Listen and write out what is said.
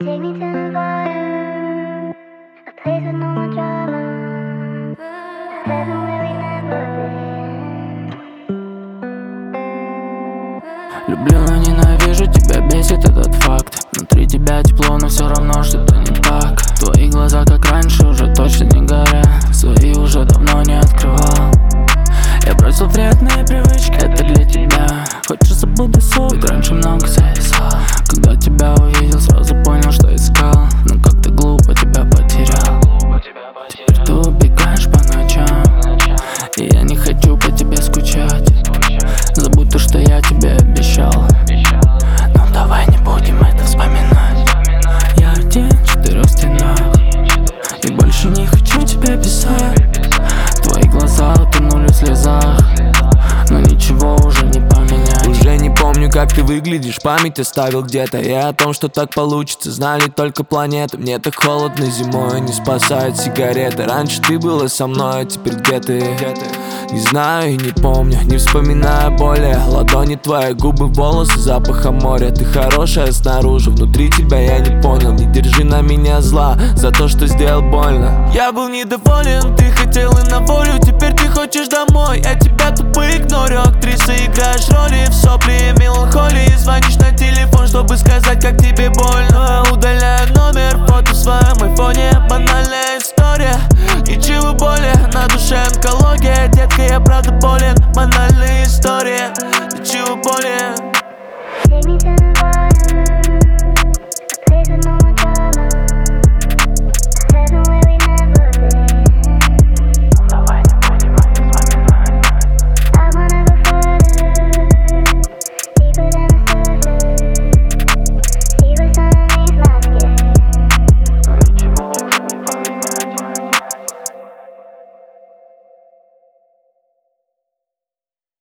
Take me to Nevada, a place with no more drama, heaven where we never been. Люблю, но ненавижу, тебя бесит этот факт. Внутри тебя тепло, но все равно что-то не так. Твои глаза, как раньше, уже точно не горят. Свои уже давно не открывал. Я бросил вредные привычки, это для тебя. Хочешь, забуду сон, ведь раньше много зависал. Когда тебя увидел, сразу понял, что искал. Но как ты глупо тебя потерял. Теперь ты убегаешь по ночам, и я не хочу по тебе скучать. Забудь то, что я тебе обещал. Но давай не будем это вспоминать. Я один в 4 стенах, и больше не хочу тебя писать. Твои глаза утонули в слезах, но ничего уже не поменять. Уже не помню, как ты выглядишь, память оставил где-то. И о том, что так получится, знали только планеты. Мне так холодно зимой, не спасает сигареты. Раньше ты была со мной, а теперь где ты? Не знаю и не помню, не вспоминаю более. Ладони твои, губы, волосы, запаха моря. Ты хорошая снаружи, внутри тебя я не понял. Не держи на меня зла за то, что сделал больно. Я был недоволен, ты хотела на волю. Теперь ты хочешь домой, я тебя тупо игнорю. Актриса, играешь роли в сопли и меланхолии. Звонишь на телефон, чтобы сказать, как тебе больно. Удаляю номер, фото в своем айфоне. Банальная история, ничего более. На душе онкология, детка, я правда болен. Банальная история, ничего более. Take me to